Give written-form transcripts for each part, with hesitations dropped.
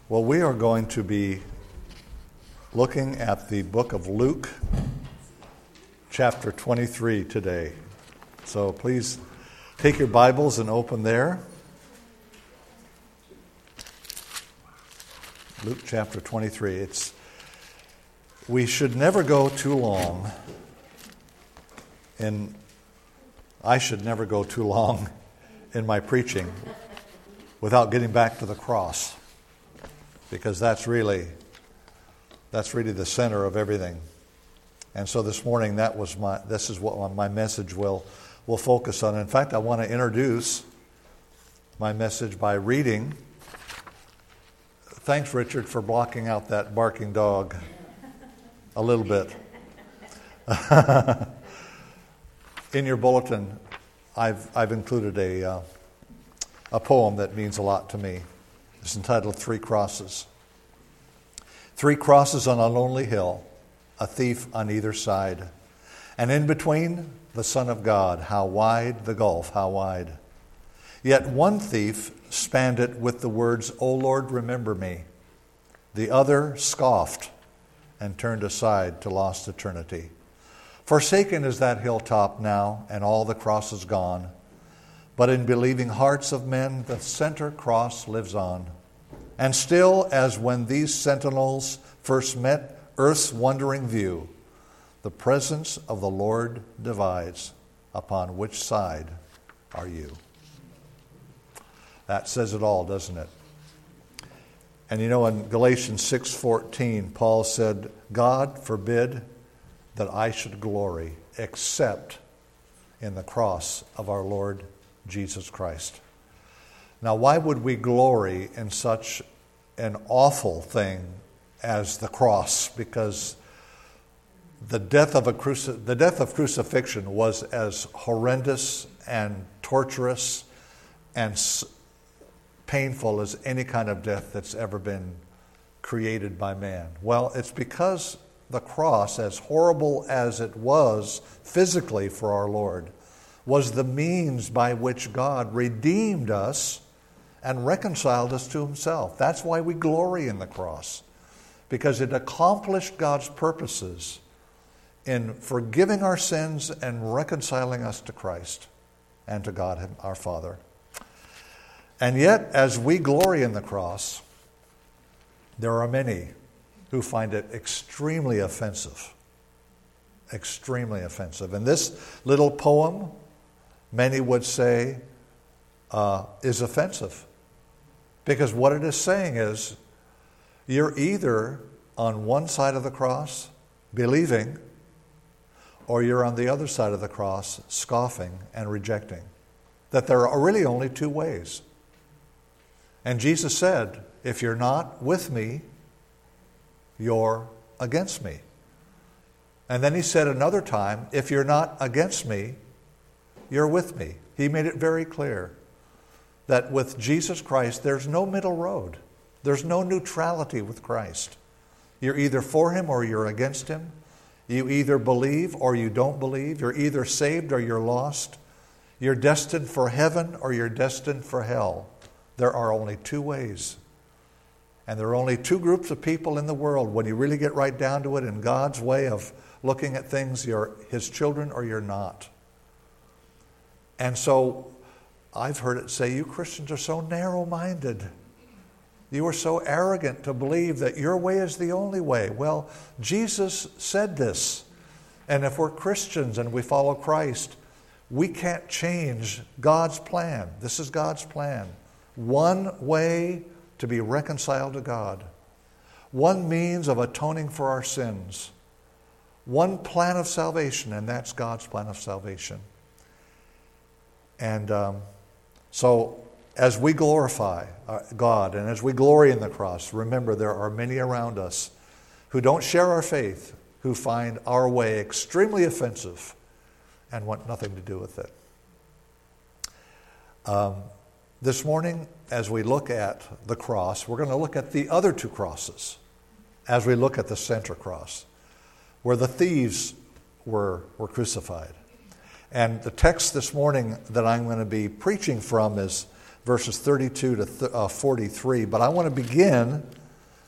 Well, we are going to be looking at the book of Luke, chapter 23 today. So please take your Bibles and open there. Luke chapter 23. We should never go too long, and I should never go too long in my preaching without getting back to the cross, because that's really the center of everything. And so this morning, this is what my message will focus on. In fact, I want to introduce my message by reading. Thanks, Richard, for blocking out that barking dog a little bit. In your bulletin, I've included a poem that means a lot to me. It's entitled Three Crosses. 3 crosses on a lonely hill, a thief on either side, and in between the Son of God. How wide the gulf, how wide. Yet one thief spanned it with the words, "O Lord, remember me." The other scoffed and turned aside to lost eternity. Forsaken is that hilltop now, and all the crosses gone. But in believing hearts of men, the center cross lives on. And still, as when these sentinels first met earth's wondering view, the presence of the Lord divides. Upon which side are you? That says it all, doesn't it? And you know, in Galatians 6:14, Paul said, "God forbid that I should glory except in the cross of our Lord Jesus Christ." Now, why would we glory in such an awful thing as the cross? Because the death of crucifixion was as horrendous and torturous and painful as any kind of death that's ever been created by man. Well, it's because the cross, as horrible as it was physically for our Lord, was the means by which God redeemed us and reconciled us to himself. That's why we glory in the cross, because it accomplished God's purposes in forgiving our sins and reconciling us to Christ and to God, our Father. And yet, as we glory in the cross, there are many who find it extremely offensive. Extremely offensive. And this little poem, many would say, is offensive. Because what it is saying is, you're either on one side of the cross, believing, or you're on the other side of the cross, scoffing and rejecting. That there are really only two ways. And Jesus said, if you're not with me, you're against me. And then he said another time, if you're not against me, you're with me. He made it very clear that with Jesus Christ, there's no middle road. There's no neutrality with Christ. You're either for him or you're against him. You either believe or you don't believe. You're either saved or you're lost. You're destined for heaven or you're destined for hell. There are only two ways. And there are only two groups of people in the world. When you really get right down to it, in God's way of looking at things, you're his children or you're not. And so I've heard it say, you Christians are so narrow-minded. You are so arrogant to believe that your way is the only way. Well, Jesus said this. And if we're Christians and we follow Christ, we can't change God's plan. This is God's plan. One way to be reconciled to God. One means of atoning for our sins. One plan of salvation, and that's God's plan of salvation. And so as we glorify God and as we glory in the cross, remember there are many around us who don't share our faith, who find our way extremely offensive and want nothing to do with it. This morning, as we look at the cross, we're going to look at the other two crosses as we look at the center cross, where the thieves were crucified. And the text this morning that I'm going to be preaching from is verses 32 to 43. But I want to begin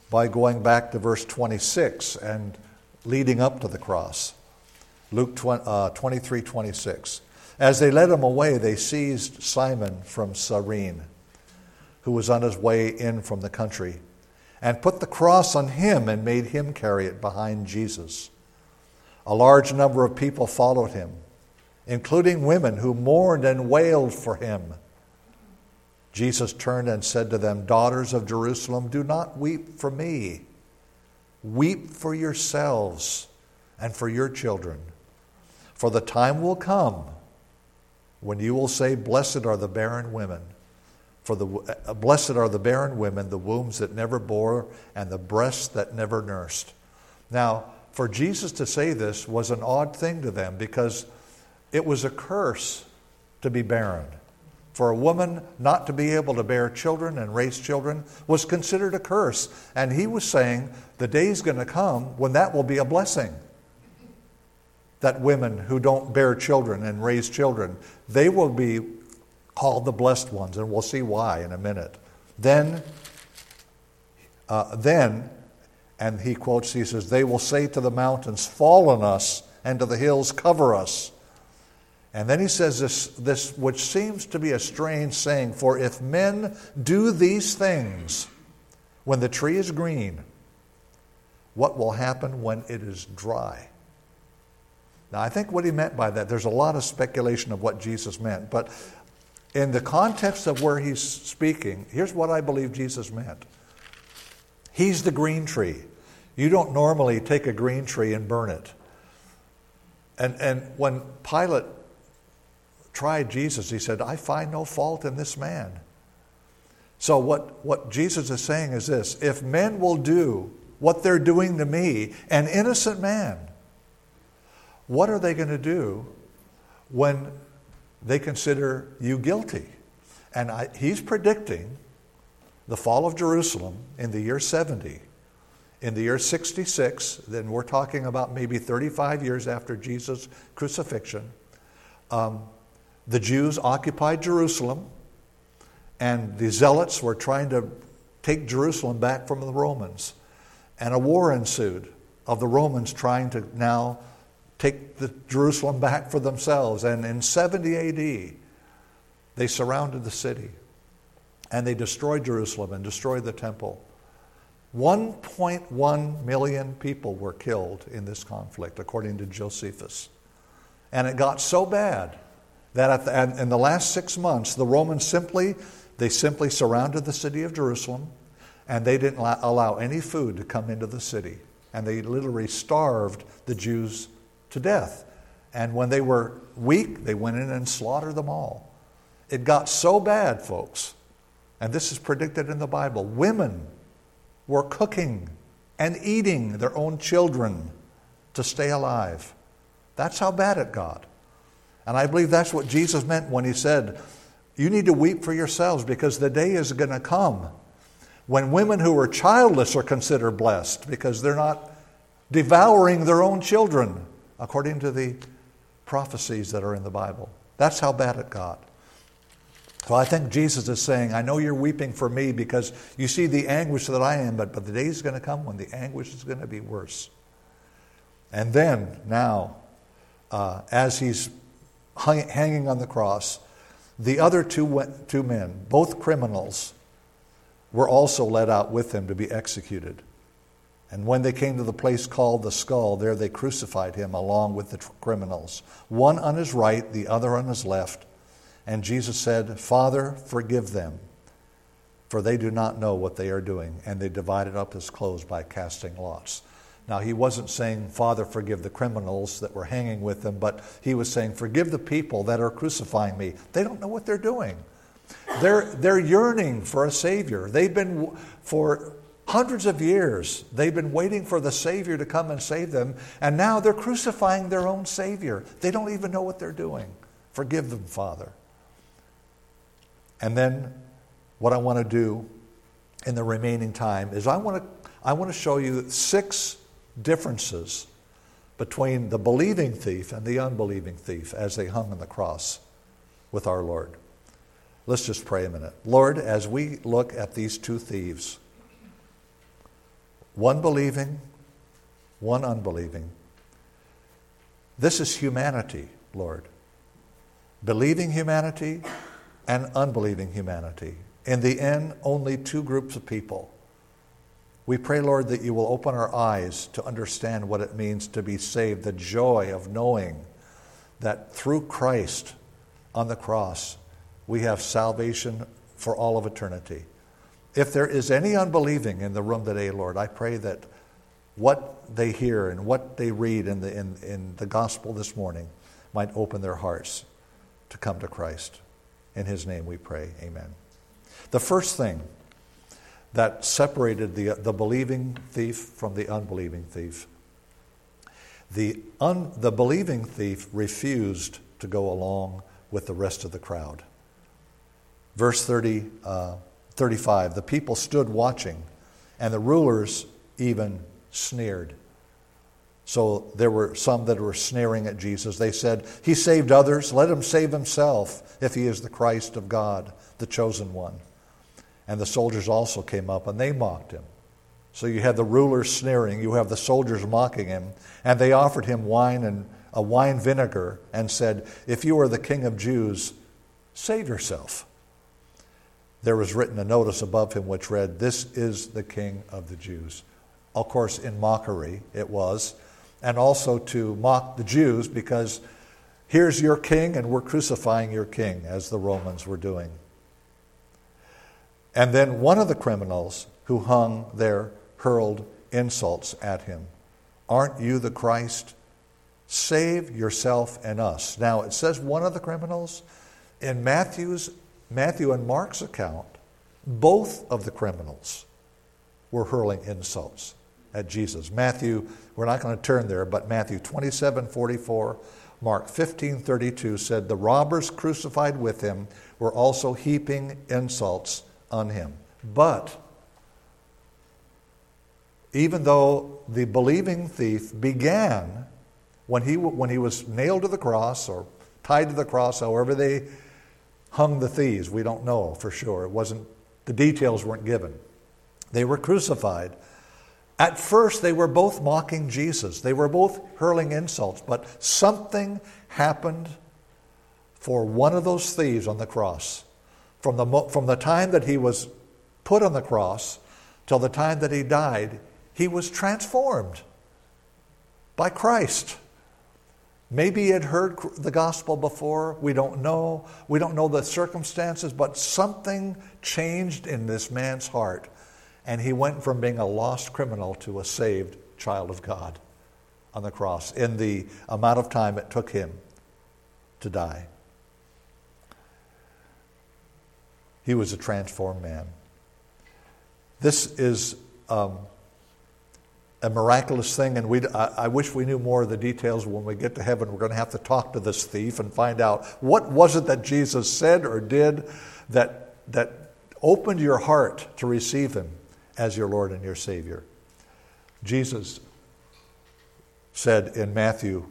by going back to verse 26 and leading up to the cross. Luke 23:26. As they led him away, they seized Simon from Cyrene, who was on his way in from the country, and put the cross on him and made him carry it behind Jesus. A large number of people followed him, including women who mourned and wailed for him. Jesus turned and said to them, "Daughters of Jerusalem, do not weep for me. Weep for yourselves and for your children. For the time will come when you will say, blessed are the barren women, blessed are the barren women, the wombs that never bore, and the breasts that never nursed." Now, for Jesus to say this was an odd thing to them, because it was a curse to be barren. For a woman not to be able to bear children and raise children was considered a curse. And he was saying the day's going to come when that will be a blessing. That women who don't bear children and raise children, they will be called the blessed ones, and we'll see why in a minute. Then, and he quotes, he says, "They will say to the mountains, fall on us, and to the hills, cover us." And then he says this which seems to be a strange saying, "For if men do these things when the tree is green, what will happen when it is dry?" Now, I think what he meant by that, there's a lot of speculation of what Jesus meant, but in the context of where he's speaking, here's what I believe Jesus meant. He's the green tree. You don't normally take a green tree and burn it. And when Pilate tried Jesus, he said, "I find no fault in this man." So what Jesus is saying is this: if men will do what they're doing to me, an innocent man, what are they going to do when they consider you guilty? And he's predicting the fall of Jerusalem in the year 70. In the year 66, then we're talking about maybe 35 years after Jesus' crucifixion, the Jews occupied Jerusalem, and the Zealots were trying to take Jerusalem back from the Romans. And a war ensued of the Romans trying to now take the Jerusalem back for themselves. And in 70 AD, they surrounded the city, and they destroyed Jerusalem and destroyed the temple. 1.1 million people were killed in this conflict, according to Josephus. And it got so bad that in the last 6 months, the Romans simply surrounded the city of Jerusalem, and they didn't allow any food to come into the city. And they literally starved the Jews to death. And when they were weak, they went in and slaughtered them all. It got so bad, folks, and this is predicted in the Bible, women were cooking and eating their own children to stay alive. That's how bad it got. And I believe that's what Jesus meant when he said, you need to weep for yourselves, because the day is going to come when women who are childless are considered blessed, because they're not devouring their own children, according to the prophecies that are in the Bible. That's how bad it got. So I think Jesus is saying, I know you're weeping for me because you see the anguish that I am, but the day is going to come when the anguish is going to be worse. And then, now, as he's hanging on the cross, the other two men, both criminals, were also led out with him to be executed. And when they came to the place called the Skull, there they crucified him along with the criminals, one on his right, the other on his left. And Jesus said, Father, forgive them, for they do not know what they are doing. And they divided up his clothes by casting lots. Now, he wasn't saying, Father, forgive the criminals that were hanging with them, but he was saying, forgive the people that are crucifying me. They don't know what they're doing. They're yearning for a Savior. They've been, for hundreds of years, they've been waiting for the Savior to come and save them, and now they're crucifying their own Savior. They don't even know what they're doing. Forgive them, Father. And then what I want to do in the remaining time is I want to show you 6 differences between the believing thief and the unbelieving thief as they hung on the cross with our Lord. Let's just pray a minute. Lord, as we look at these 2 thieves, one believing, one unbelieving. This is humanity, Lord. Believing humanity and unbelieving humanity. In the end, only two groups of people. We pray, Lord, that you will open our eyes to understand what it means to be saved, the joy of knowing that through Christ on the cross, we have salvation for all of eternity. If there is any unbelieving in the room today, Lord, I pray that what they hear and what they read in the gospel this morning might open their hearts to come to Christ. In his name we pray, amen. The first thing that separated the believing thief from the unbelieving thief, the believing thief refused to go along with the rest of the crowd. Verse 35, the people stood watching, and the rulers even sneered. So there were some that were sneering at Jesus. They said, he saved others, let him save himself if he is the Christ of God, the chosen one. And the soldiers also came up and they mocked him. So you have the rulers sneering, you have the soldiers mocking him, and they offered him wine and a wine vinegar and said, if you are the King of Jews, save yourself. There was written a notice above him which read, this is the King of the Jews. Of course, in mockery it was, and also to mock the Jews because here's your king and we're crucifying your king, as the Romans were doing. And then one of the criminals who hung there hurled insults at him. Aren't you the Christ? Save yourself and us. Now it says one of the criminals. In Matthew and Mark's account, both of the criminals were hurling insults at Jesus. Matthew, we're not going to turn there, but Matthew 27:44, Mark 15:32 said, the robbers crucified with him were also heaping insults on him. But even though the believing thief began when he was nailed to the cross or tied to the cross, however they hung the thieves, we don't know for sure. The details weren't given. They were crucified. At first, they were both mocking Jesus. They were both hurling insults, but something happened for one of those thieves on the cross. From the time that he was put on the cross till the time that he died, he was transformed by Christ. Maybe he had heard the gospel before. We don't know. We don't know the circumstances, but something changed in this man's heart. And he went from being a lost criminal to a saved child of God on the cross in the amount of time it took him to die. He was a transformed man. This is a miraculous thing, and I wish we knew more of the details. When we get to heaven, we're going to have to talk to this thief and find out what was it that Jesus said or did that opened your heart to receive him as your Lord and your Savior. Jesus said in Matthew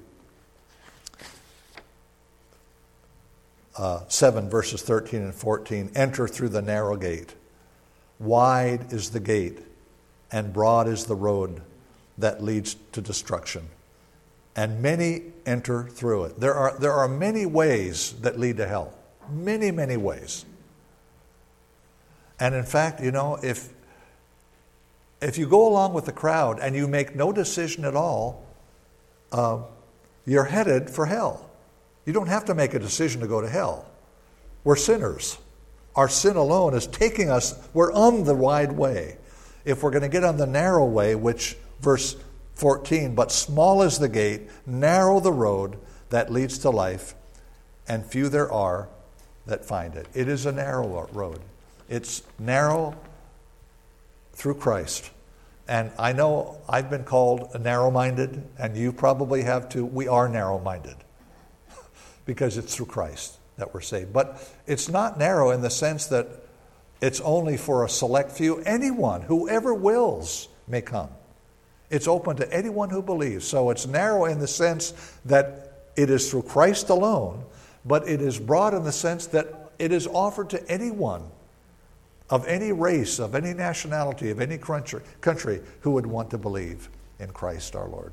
7, verses 13 and 14, enter through the narrow gate. Wide is the gate, and broad is the road that leads to destruction, and many enter through it. There are many ways that lead to hell. Many, many ways. And in fact, if you go along with the crowd and you make no decision at all, you're headed for hell. You don't have to make a decision to go to hell. We're sinners. Our sin alone is taking us, we're on the wide way. If we're going to get on the narrow way, which verse 14, but small is the gate, narrow the road that leads to life, and few there are that find it. It is a narrow road. It's narrow through Christ. And I know I've been called narrow-minded, and you probably have too. We are narrow-minded because it's through Christ that we're saved. But it's not narrow in the sense that it's only for a select few. Anyone, whoever wills, may come. It's open to anyone who believes. So it's narrow in the sense that it is through Christ alone, but it is broad in the sense that it is offered to anyone of any race, of any nationality, of any country who would want to believe in Christ our Lord.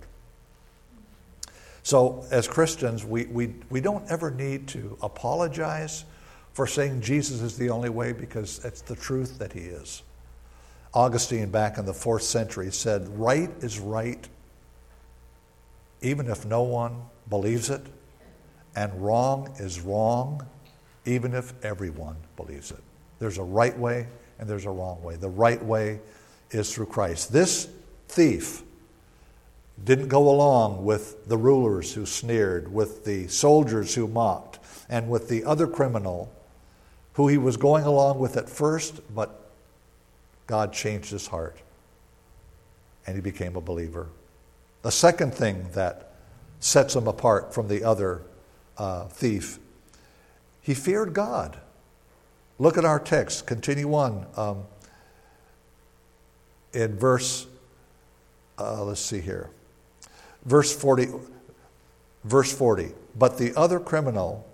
So as Christians, we don't ever need to apologize for saying Jesus is the only way, because it's the truth that he is. Augustine, back in the 4th century, said, right is right even if no one believes it, and wrong is wrong even if everyone believes it. There's a right way and there's a wrong way. The right way is through Christ. This thief didn't go along with the rulers who sneered, with the soldiers who mocked, and with the other criminal who he was going along with at first, but God changed his heart and he became a believer. The second thing that sets him apart from the other thief, he feared God. Look at our text. Continue on in verse, let's see here. Verse 40. But the other criminal,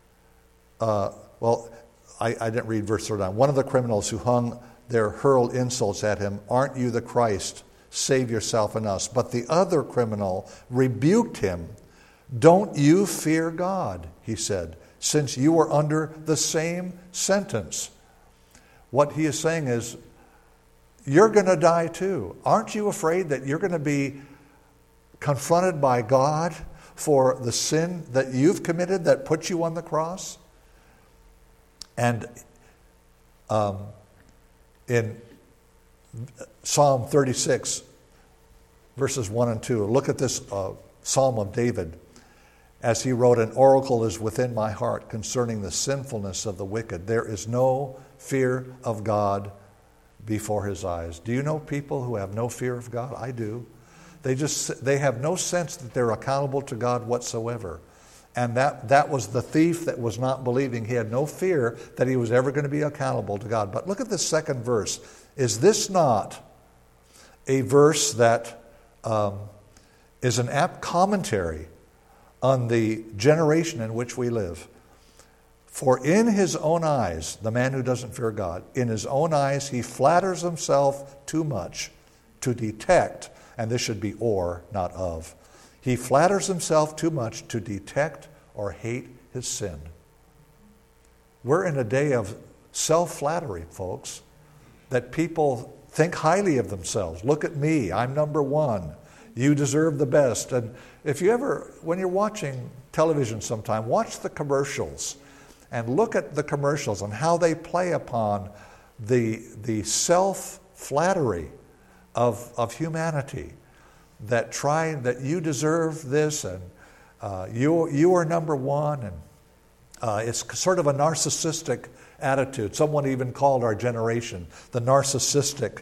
I didn't read verse 39. One of the criminals who hung there hurled insults at him. Aren't you the Christ? Save yourself and us. But the other criminal rebuked him. Don't you fear God, he said, since you are under the same sentence. What he is saying is, you're going to die too. Aren't you afraid that you're going to be confronted by God for the sin that you've committed that put you on the cross? And in Psalm 36, verses 1 and 2, look at this Psalm of David. As he wrote, an oracle is within my heart concerning the sinfulness of the wicked. There is no fear of God before his eyes. Do you know people who have no fear of God? I do. They have no sense that they're accountable to God whatsoever. And that was the thief that was not believing. He had no fear that he was ever going to be accountable to God. But look at the second verse. Is this not a verse that is an apt commentary on the generation in which we live? For in his own eyes, the man who doesn't fear God, in his own eyes he flatters himself too much to detect, and this should be or, not of. He flatters himself too much to detect or hate his sin. We're in a day of self-flattery, folks, that people think highly of themselves. Look at me, I'm number one. You deserve the best. And if you ever, when you're watching television sometime, watch the commercials and look at the commercials and how they play upon the self-flattery of humanity, that you deserve this and you are number one. And it's sort of a narcissistic attitude. Someone even called our generation the narcissistic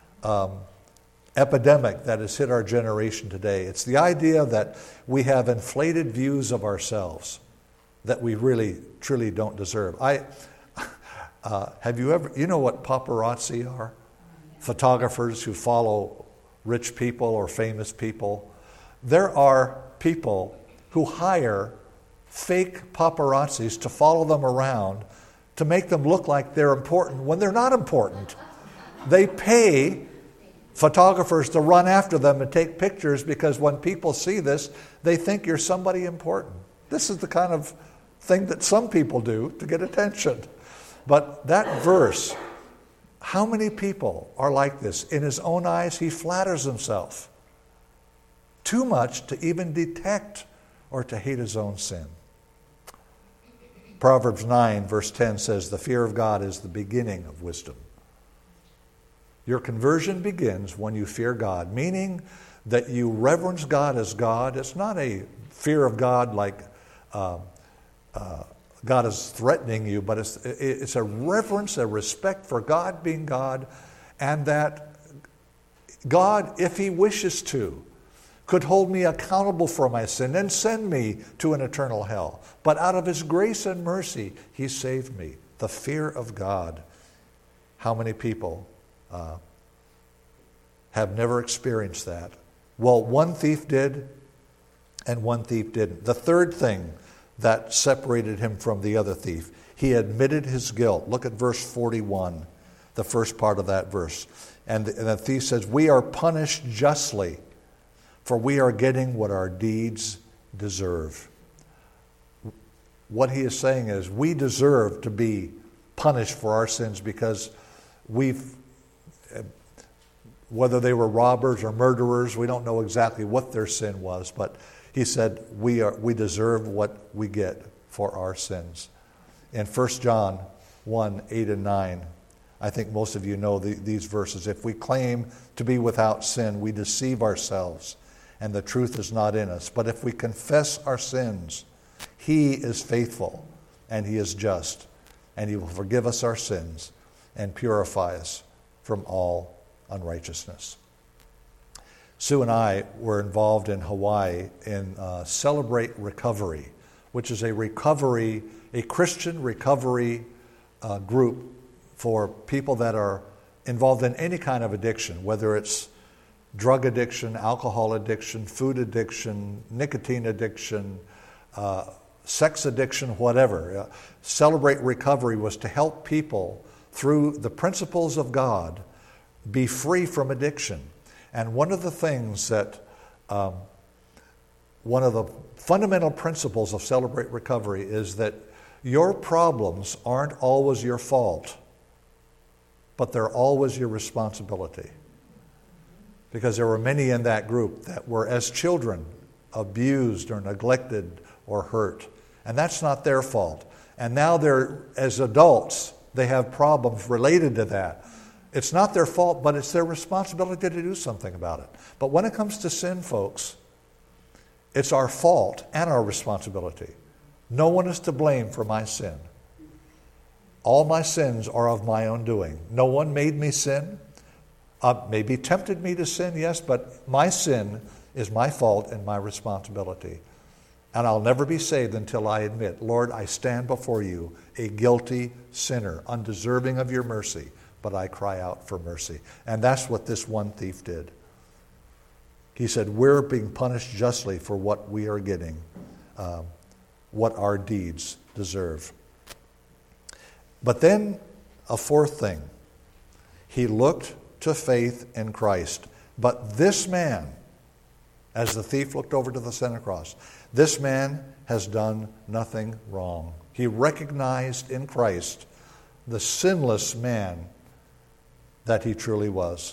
epidemic that has hit our generation today. It's the idea that we have inflated views of ourselves that we really, truly don't deserve. Have you ever, you know what paparazzi are? Photographers who follow rich people or famous people. There are people who hire fake paparazzis to follow them around to make them look like they're important when they're not important. They pay photographers to run after them and take pictures because when people see this, they think you're somebody important. This is the kind of thing that some people do to get attention. But that verse, how many people are like this? In his own eyes, he flatters himself too much to even detect or to hate his own sin. Proverbs 9, verse 10 says, the fear of God is the beginning of wisdom. Your conversion begins when you fear God, meaning that you reverence God as God. It's not a fear of God like God is threatening you, but it's a reverence, a respect for God being God, and that God, if he wishes to, could hold me accountable for my sin and send me to an eternal hell. But out of his grace and mercy, he saved me. The fear of God. How many people have never experienced that? Well, one thief did, and one thief didn't. The third thing that separated him from the other thief, he admitted his guilt. Look at verse 41. the first part of that verse. And the thief says, we are punished justly, for we are getting what our deeds deserve. What he is saying is, we deserve to be punished for our sins because whether they were robbers or murderers, we don't know exactly what their sin was, but he said, we deserve what we get for our sins. In 1 John 1, 8 and 9, I think most of you know these verses. If we claim to be without sin, we deceive ourselves, and the truth is not in us. But if we confess our sins, he is faithful, and he is just, and he will forgive us our sins and purify us from all unrighteousness. Sue and I were involved in Hawaii in Celebrate Recovery, which is a Christian recovery group for people that are involved in any kind of addiction, whether it's drug addiction, alcohol addiction, food addiction, nicotine addiction, sex addiction, whatever. Celebrate Recovery was to help people through the principles of God be free from addiction. And one of the things that, one of the fundamental principles of Celebrate Recovery is that your problems aren't always your fault, but they're always your responsibility. Because there were many in that group that were, as children, abused or neglected or hurt. And that's not their fault. And now as adults, they have problems related to that. It's not their fault, but it's their responsibility to do something about it. But when it comes to sin, folks, it's our fault and our responsibility. No one is to blame for my sin. All my sins are of my own doing. No one made me sin. Maybe tempted me to sin, yes, but my sin is my fault and my responsibility. And I'll never be saved until I admit, Lord, I stand before you, a guilty sinner, undeserving of your mercy, but I cry out for mercy. And that's what this one thief did. He said, we're being punished justly for what we are getting, what our deeds deserve. But then a fourth thing. He looked to faith in Christ. But this man, as the thief looked over to the center cross, this man has done nothing wrong. He recognized in Christ the sinless man that he truly was.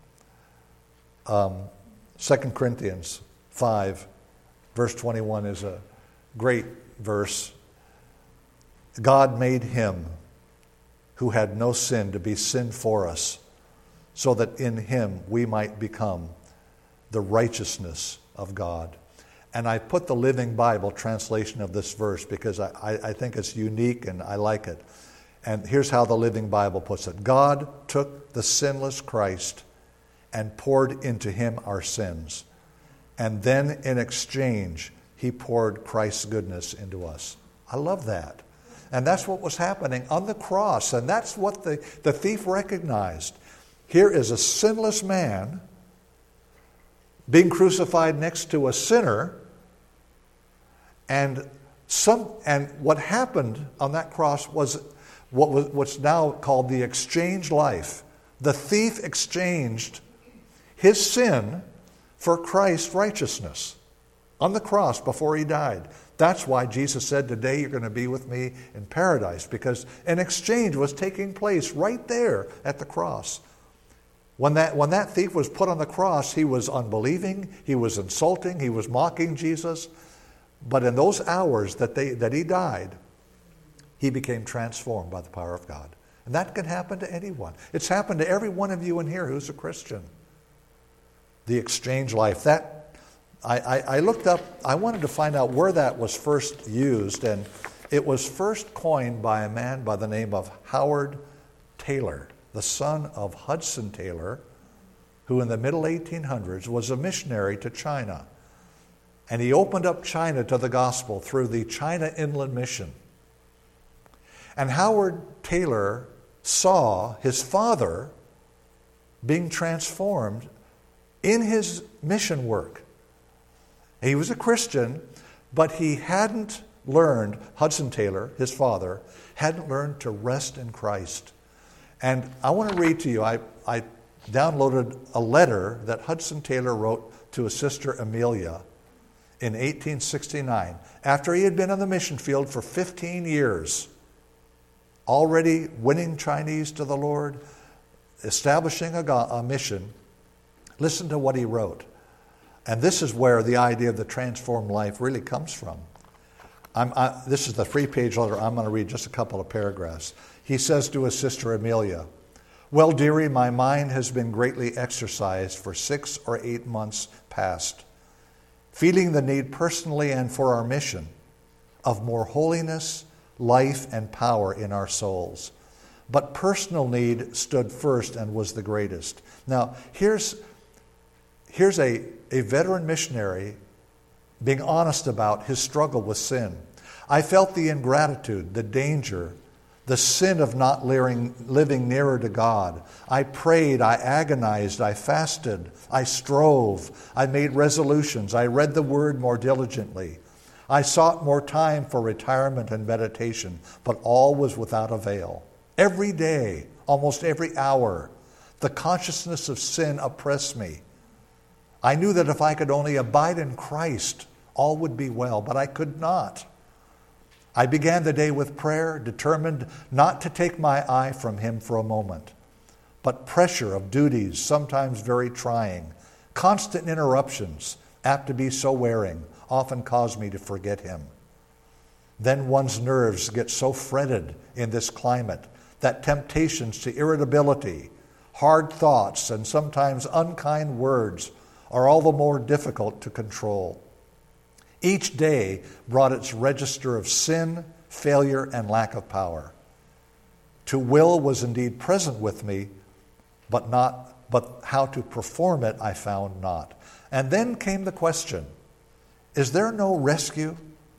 2 Corinthians 5, verse 21 is a great verse. God made him who had no sin to be sin for us, so that in him we might become the righteousness of God. And I put the Living Bible translation of this verse because I think it's unique and I like it. And here's how the Living Bible puts it. God took the sinless Christ and poured into him our sins. And then in exchange, he poured Christ's goodness into us. I love that. And that's what was happening on the cross. And that's what the thief recognized. Here is a sinless man being crucified next to a sinner. And what happened on that cross was what's now called the exchange life. The thief exchanged his sin for Christ's righteousness on the cross before he died. That's why Jesus said, today you're going to be with me in paradise, because an exchange was taking place right there at the cross. When that thief was put on the cross, he was unbelieving, he was insulting, he was mocking Jesus. But in those hours that he died, he became transformed by the power of God. And that can happen to anyone. It's happened to every one of you in here who's a Christian. The exchange life. That I looked up, I wanted to find out where that was first used, and it was first coined by a man by the name of Howard Taylor, the son of Hudson Taylor, who in the middle 1800s was a missionary to China. And he opened up China to the gospel through the China Inland Mission. And Howard Taylor saw his father being transformed in his mission work. He was a Christian, but he hadn't learned, Hudson Taylor, his father, hadn't learned to rest in Christ. And I want to read to you, I downloaded a letter that Hudson Taylor wrote to his sister Amelia in 1869, after he had been on the mission field for 15 years, already winning Chinese to the Lord, establishing a mission. Listen to what he wrote. And this is where the idea of the transformed life really comes from. This is the 3-page letter. I'm going to read just a couple of paragraphs. He says to his sister Amelia, "Well, dearie, my mind has been greatly exercised for 6 or 8 months past, feeling the need personally and for our mission of more holiness, life, and power in our souls. But personal need stood first and was the greatest." Now, here's a veteran missionary being honest about his struggle with sin. "I felt the ingratitude, the danger, the sin of not living nearer to God. I prayed, I agonized, I fasted, I strove, I made resolutions, I read the Word more diligently. I sought more time for retirement and meditation, but all was without avail. Every day, almost every hour, the consciousness of sin oppressed me. I knew that if I could only abide in Christ, all would be well, but I could not. I began the day with prayer, determined not to take my eye from Him for a moment. But pressure of duties, sometimes very trying, constant interruptions, apt to be so wearing, often caused me to forget Him. Then one's nerves get so fretted in this climate that temptations to irritability, hard thoughts, and sometimes unkind words are all the more difficult to control. Each day brought its register of sin, failure, and lack of power. To will was indeed present with me, but how to perform it I found not. And then came the question, is there no rescue?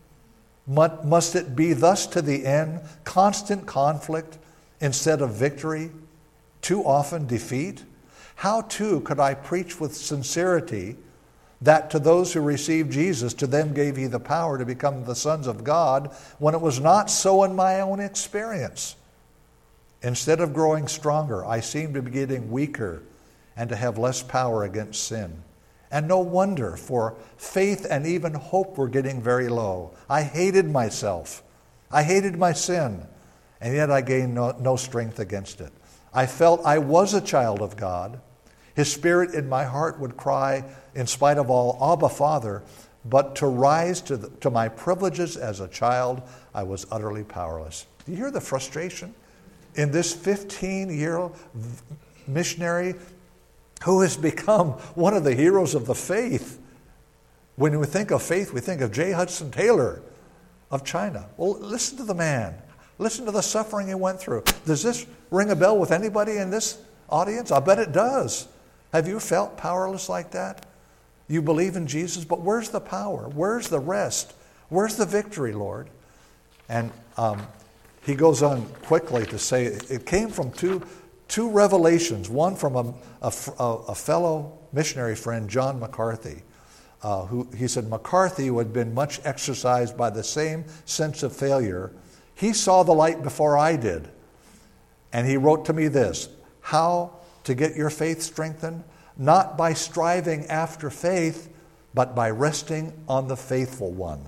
Must it be thus to the end, constant conflict instead of victory, too often defeat? How too could I preach with sincerity that to those who received Jesus, to them gave He the power to become the sons of God, when it was not so in my own experience? Instead of growing stronger, I seemed to be getting weaker and to have less power against sin. And no wonder, for faith and even hope were getting very low. I hated myself. I hated my sin, and yet I gained no strength against it. I felt I was a child of God. His Spirit in my heart would cry, in spite of all, Abba, Father, but to rise to my privileges as a child, I was utterly powerless. Do you hear the frustration in this 15-year missionary who has become one of the heroes of the faith? When we think of faith, we think of J. Hudson Taylor of China. Well, listen to the man. Listen to the suffering he went through. Does this ring a bell with anybody in this audience? I bet it does. Have you felt powerless like that? You believe in Jesus, but where's the power? Where's the rest? Where's the victory, Lord? And he goes on quickly to say it came from two revelations. One from a fellow missionary friend, John McCarthy, who he said McCarthy, who had been much exercised by the same sense of failure, he saw the light before I did. And he wrote to me this: how to get your faith strengthened? Not by striving after faith, but by resting on the faithful one.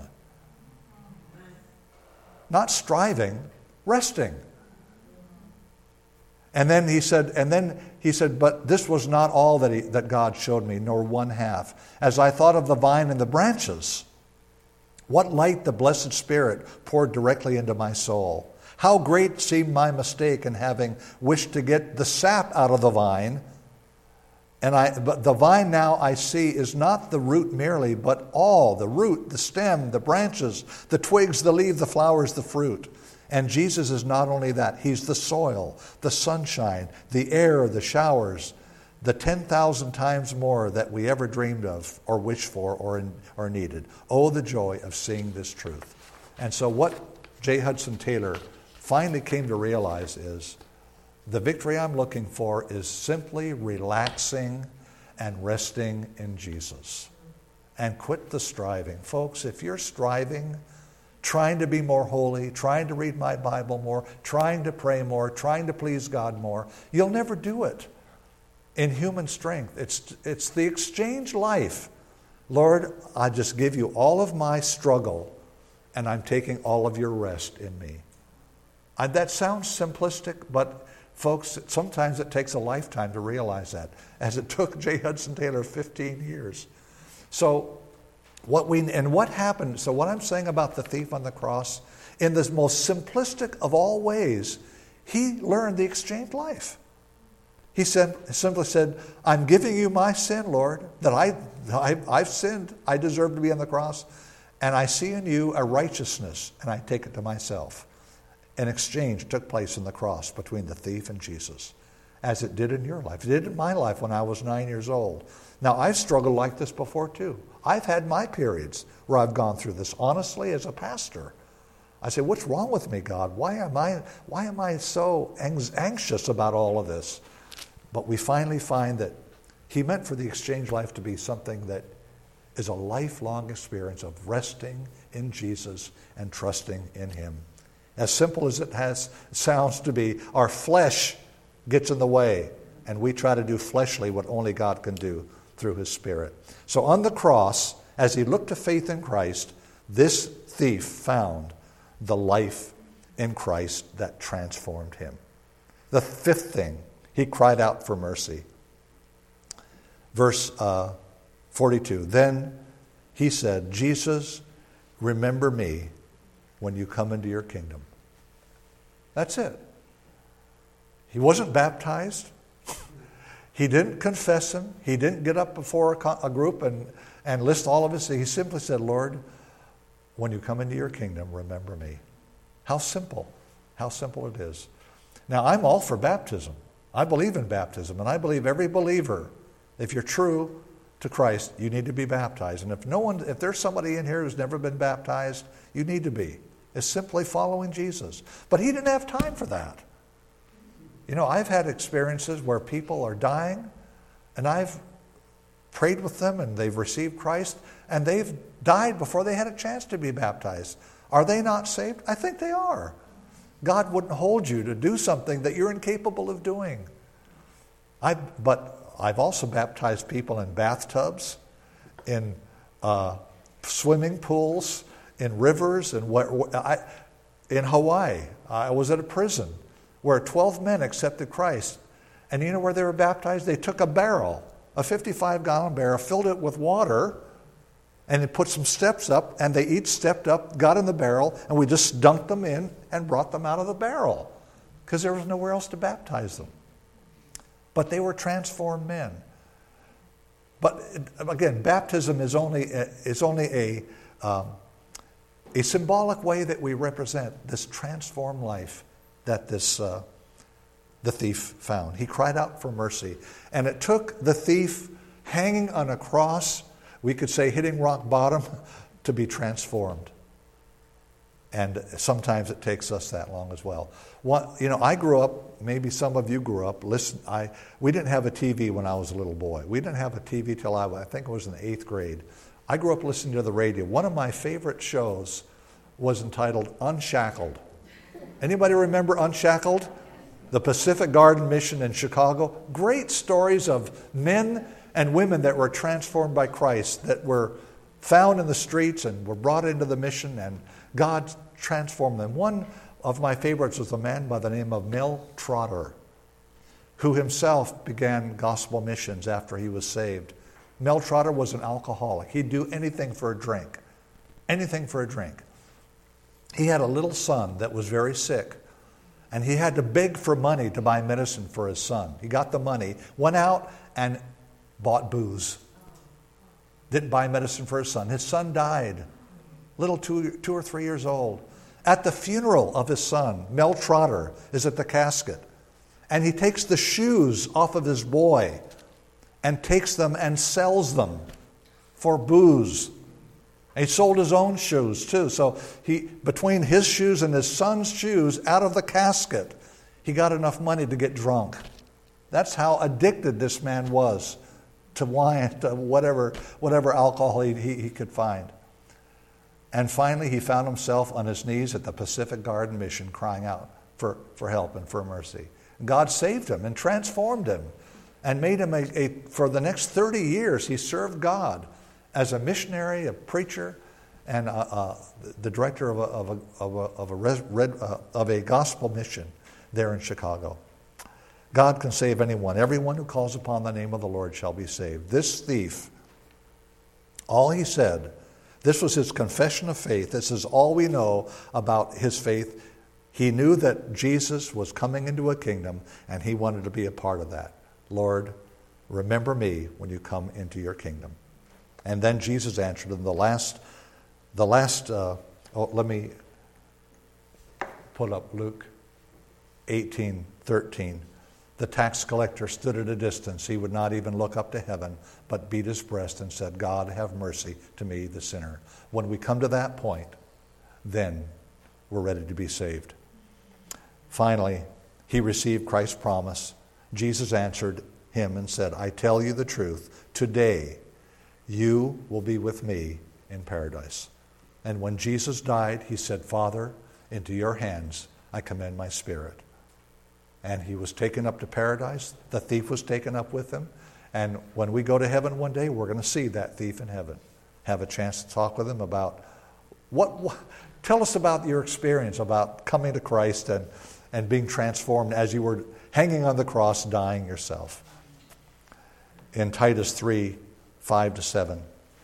Not striving, resting. And then he said, but this was not all that God showed me, nor one half. As I thought of the vine and the branches, what light the blessed Spirit poured directly into my soul. How great seemed my mistake in having wished to get the sap out of the vine. But the vine now I see is not the root merely, but all, the root, the stem, the branches, the twigs, the leaf, the flowers, the fruit. And Jesus is not only that, He's the soil, the sunshine, the air, the showers, the 10,000 times more that we ever dreamed of or wished for or needed. Oh, the joy of seeing this truth. And so what J. Hudson Taylor finally came to realize is the victory I'm looking for is simply relaxing and resting in Jesus. And quit the striving. Folks, if you're striving trying to be more holy, trying to read my Bible more, trying to pray more, trying to please God more. You'll never do it in human strength. It's the exchange life. Lord, I just give you all of my struggle, and I'm taking all of your rest in me. That sounds simplistic, but folks, sometimes it takes a lifetime to realize that, as it took J. Hudson Taylor 15 years. So what happened, so what I'm saying about the thief on the cross, in the most simplistic of all ways, he learned the exchange life. He simply said, I'm giving you my sin, Lord, that I've sinned. I deserve to be on the cross. And I see in you a righteousness, and I take it to myself. An exchange took place in the cross between the thief and Jesus, as it did in your life. It did in my life when I was 9 years old. Now, I've struggled like this before, too. I've had my periods where I've gone through this, honestly, as a pastor. I say, what's wrong with me, God? Why am I so anxious about all of this? But we finally find that he meant for the exchange life to be something that is a lifelong experience of resting in Jesus and trusting in him. As simple as it sounds to be, our flesh gets in the way, and we try to do fleshly what only God can do through his Spirit. So on the cross, as he looked to faith in Christ, this thief found the life in Christ that transformed him. The fifth thing, he cried out for mercy. Verse 42, then he said, Jesus, remember me when you come into your kingdom. That's it. He wasn't baptized. He didn't confess him. He didn't get up before a group and list all of his. He simply said, Lord, when you come into your kingdom, remember me. How simple. How simple it is. Now, I'm all for baptism. I believe in baptism, and I believe every believer, if you're true to Christ, you need to be baptized. And if there's somebody in here who's never been baptized, you need to be. It's simply following Jesus. But he didn't have time for that. You know, I've had experiences where people are dying, and I've prayed with them, and they've received Christ, and they've died before they had a chance to be baptized. Are they not saved? I think they are. God wouldn't hold you to do something that you're incapable of doing. But I've also baptized people in bathtubs, in swimming pools, in rivers, and in Hawaii. I was at a prison where 12 men accepted Christ. And you know where they were baptized? They took a barrel, a 55-gallon barrel, filled it with water, and they put some steps up, and they each stepped up, got in the barrel, and we just dunked them in and brought them out of the barrel because there was nowhere else to baptize them. But they were transformed men. But again, baptism is only a symbolic way that we represent this transformed life that the thief found. He cried out for mercy. And it took the thief hanging on a cross, we could say hitting rock bottom, to be transformed. And sometimes it takes us that long as well. I grew up, maybe some of you grew up, we didn't have a TV when I was a little boy. We didn't have a TV till I think it was in the 8th grade. I grew up listening to the radio. One of my favorite shows was entitled Unshackled. Anybody remember Unshackled? The Pacific Garden Mission in Chicago. Great stories of men and women that were transformed by Christ, that were found in the streets and were brought into the mission, and God transformed them. One of my favorites was a man by the name of Mel Trotter, who himself began gospel missions after he was saved. Mel Trotter was an alcoholic. He'd do anything for a drink. Anything for a drink. He had a little son that was very sick, and he had to beg for money to buy medicine for his son. He got the money, went out and bought booze. Didn't buy medicine for his son. His son died, little 2 or 3 years old. At the funeral of his son, Mel Trotter is at the casket, and he takes the shoes off of his boy and takes them and sells them for booze. And he sold his own shoes too. So between his shoes and his son's shoes, out of the casket, he got enough money to get drunk. That's how addicted this man was to wine, to whatever alcohol he could find. And finally, he found himself on his knees at the Pacific Garden Mission crying out for help and for mercy. God saved him and transformed him and made him for the next 30 years, he served God as a missionary, a preacher, and the director of a gospel mission there in Chicago. God can save anyone. Everyone who calls upon the name of the Lord shall be saved. This thief, all he said, this was his confession of faith. This is all we know about his faith. He knew that Jesus was coming into a kingdom, and he wanted to be a part of that. Lord, remember me when you come into your kingdom. And then Jesus answered him. Let me put up Luke 18:13. The tax collector stood at a distance. He would not even look up to heaven, but beat his breast and said, God, have mercy to me, the sinner. When we come to that point, then we're ready to be saved. Finally, he received Christ's promise. Jesus answered him and said, I tell you the truth, today you will be with me in paradise. And when Jesus died, he said, Father, into your hands I commend my spirit. And he was taken up to paradise. The thief was taken up with him. And when we go to heaven one day, we're going to see that thief in heaven. Have a chance to talk with him about tell us about your experience about coming to Christ and being transformed as you were hanging on the cross, dying yourself. In Titus 3:5-7,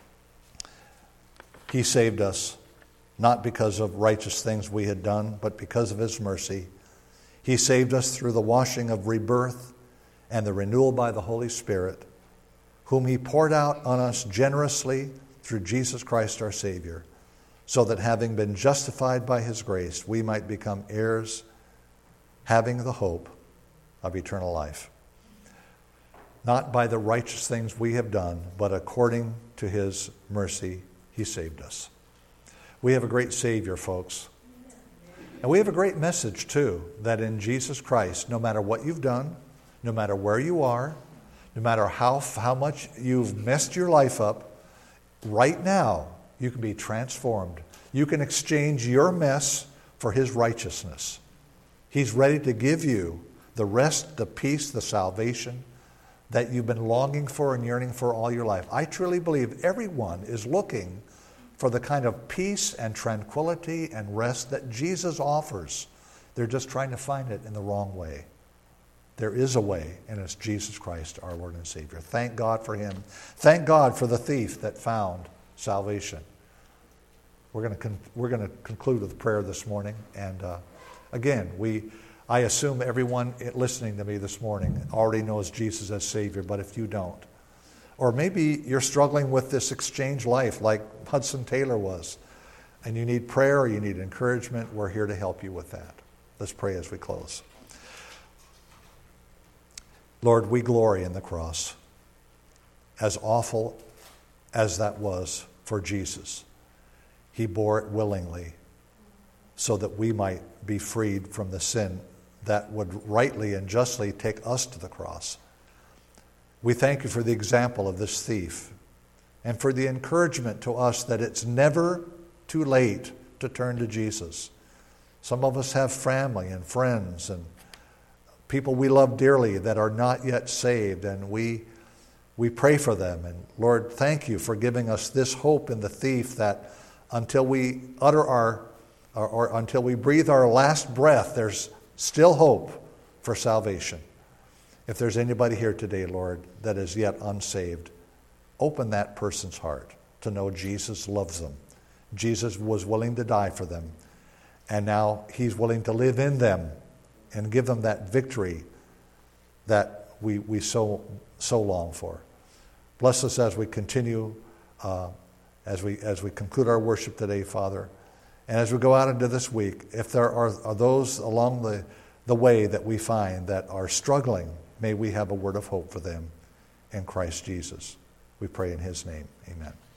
he saved us not because of righteous things we had done, but because of his mercy. He saved us through the washing of rebirth and the renewal by the Holy Spirit, whom he poured out on us generously through Jesus Christ our Savior, so that having been justified by his grace, we might become heirs, having the hope of eternal life. Not by the righteous things we have done, but according to his mercy, he saved us. We have a great Savior, folks. And we have a great message, too, that in Jesus Christ, no matter what you've done, no matter where you are, no matter how much you've messed your life up, right now you can be transformed. You can exchange your mess for his righteousness. He's ready to give you the rest, the peace, the salvation that you've been longing for and yearning for all your life. I truly believe everyone is looking for the kind of peace and tranquility and rest that Jesus offers. They're just trying to find it in the wrong way. There is a way, and it's Jesus Christ, our Lord and Savior. Thank God for him. Thank God for the thief that found salvation. We're going to conclude with prayer this morning. And again, I assume everyone listening to me this morning already knows Jesus as Savior, but if you don't, or maybe you're struggling with this exchange life like Hudson Taylor was, and you need prayer or you need encouragement, we're here to help you with that. Let's pray as we close. Lord, we glory in the cross. As awful as that was for Jesus, he bore it willingly so that we might be freed from the sin that would rightly and justly take us to the cross. We thank you for the example of this thief and for the encouragement to us that it's never too late to turn to Jesus. Some of us have family and friends and people we love dearly that are not yet saved, and we pray for them. And Lord, thank you for giving us this hope in the thief that until we until we breathe our last breath, there's still hope for salvation. If there's anybody here today, Lord, that is yet unsaved, open that person's heart to know Jesus loves them. Jesus was willing to die for them, and now he's willing to live in them and give them that victory that we so long for. Bless us as we continue, as we conclude our worship today, Father, and as we go out into this week. If there are those along the way that we find that are struggling, may we have a word of hope for them in Christ Jesus. We pray in his name. Amen.